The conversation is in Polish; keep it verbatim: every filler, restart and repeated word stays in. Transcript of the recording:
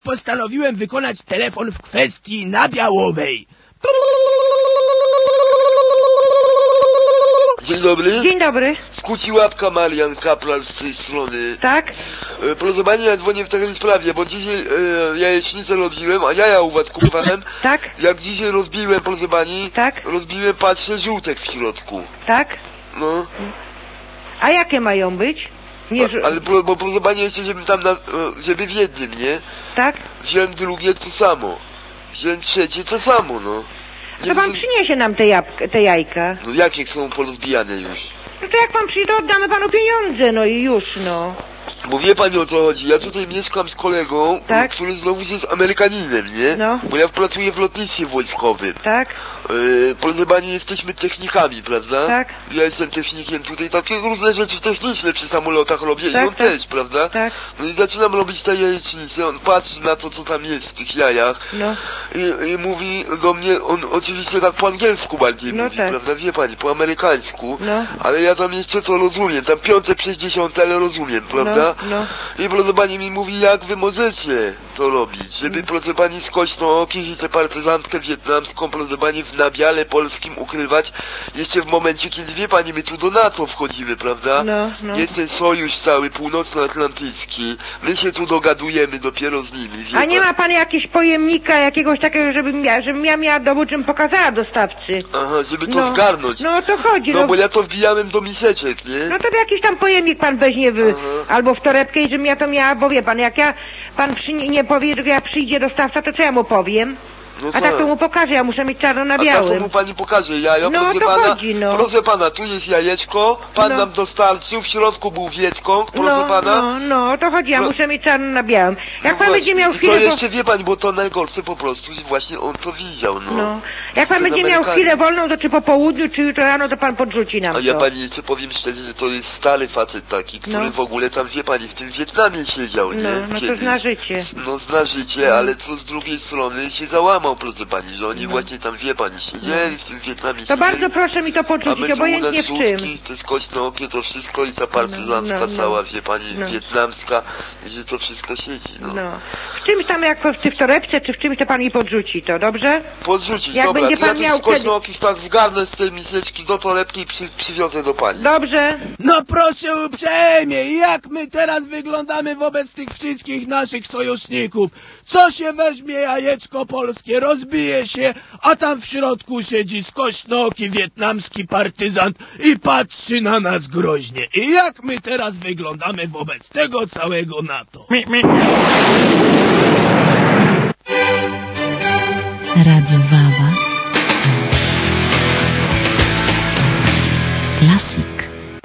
postanowiłem wykonać telefon w kwestii nabiałowej. Dzień dobry. Dzień dobry. Skuci łapka, Marian Kapral z tej strony. Tak? E, proszę pani, ja dzwonię w takiej sprawie, bo dzisiaj e, jajecznicę robiłem, a jaja u was kupowałem. Tak? Jak dzisiaj rozbiłem, proszę pani, Tak? rozbiłem, patrzę, żółtek w środku. Tak? No. A jakie mają być? Nie, że... A, ale bo, bo proszę pani, jeszcze żebym tam, na, e, żeby w jednym, nie? Tak? Wziąłem drugie, to samo. Wziąłem trzecie, to samo, no. Nie To pan wiem, przyniesie nam te, jabłka, te jajka. no jakie są porozbijane już? No to jak pan przyjdzie, to oddamy panu pieniądze, no i już, no. Bo wie pani, o co chodzi, ja tutaj mieszkam z kolegą, Tak? który znowu jest Amerykaninem, nie? No. Bo ja pracuję w lotnictwie wojskowym. Tak? Yy, proszę pani, jesteśmy technikami, prawda? Tak. Ja jestem technikiem tutaj, takie różne rzeczy techniczne przy samolotach robię Tak, i on tak. też, prawda? Tak. No i zaczynam robić te jajecznice, on patrzy na to, co tam jest w tych jajach No. i, i mówi do mnie, on oczywiście tak po angielsku bardziej No mówi, tak. prawda? Wie pani, po amerykańsku, No. ale ja tam jeszcze to rozumiem, tam piąte przez dziesiąte, ale rozumiem, prawda? No, no. I proszę pani mi mówi, jak wy możecie to robić, żeby proszę pani z Kośnookich i tę partyzantkę wietnamską, proszę pani, w nabiale polskim ukrywać, jeszcze w momencie, kiedy wie pani, my tu do NATO wchodzimy, prawda? No, no. Jest ten sojusz cały północnoatlantycki, my się tu dogadujemy dopiero z nimi, wie A nie pan? ma pan jakiegoś pojemnika, jakiegoś takiego, żebym ja, żebym ja miała dowód, czym pokazała dostawcy. Aha, żeby to No. zgarnąć. No o to chodzi, No no. bo ja to wbijałem do miseczek, nie? No to jakiś tam pojemnik pan weźmie w, Aha. albo w torebkę i żebym ja to miała, bo wie pan, jak ja, pan przy, nie powie, że jak przyjdzie dostawca, to co ja mu powiem? No A tak to mu pokażę, ja muszę mieć czarno na A tak to białym. mu pani pokaże jajo, No, proszę to pana, chodzi, no. proszę pana, tu jest jajeczko, pan No. nam dostarczył, w środku był Wietkong, proszę No, pana. no, no, o to chodzi, ja No. muszę mieć czarno na białym. Jak No pan będzie właśnie. miał I chwilę, to bo... jeszcze wie pani, bo to najgorsze po prostu, że właśnie on to widział, no. No. Jak pan Ten będzie miał Amerykanin. chwilę wolną, to czy po południu, czy jutro rano, to pan podrzuci nam A ja to. pani jeszcze powiem szczerze, że to jest stary facet taki, który No. w ogóle tam, wie pani, w tym Wietnamie siedział, nie? No, no to Kiedyś. zna życie. No zna życie, ale co z drugiej strony się załamał, proszę pani, że oni właśnie tam, wie pani, siedzieli w tym Wietnamie, To siedzieli. bardzo proszę mi to A podrzucić, my tu u obojętnie nas w czym. żółtki, to jest kośnookie, to wszystko i ta partyzantka No, no, no. cała, wie pani, No. wietnamska, i że to wszystko siedzi, no. No. W czymś tam, jak w, czy w torebce, czy w czymś, to pan mi podrzuci to, dobrze? Podrzucić, Jak dobra, będzie to ja pan tych miał z kośnookich tak zgarnę z tej miseczki do torebki i przy, przywiozę do pani. Dobrze? No proszę uprzejmie, jak my teraz wyglądamy wobec tych wszystkich naszych sojuszników? Co się weźmie jajeczko polskie, rozbije się, a tam w środku siedzi skośnooki wietnamski partyzant i patrzy na nas groźnie. I jak my teraz wyglądamy wobec tego całego NATO? Radio Wawa. Klasik.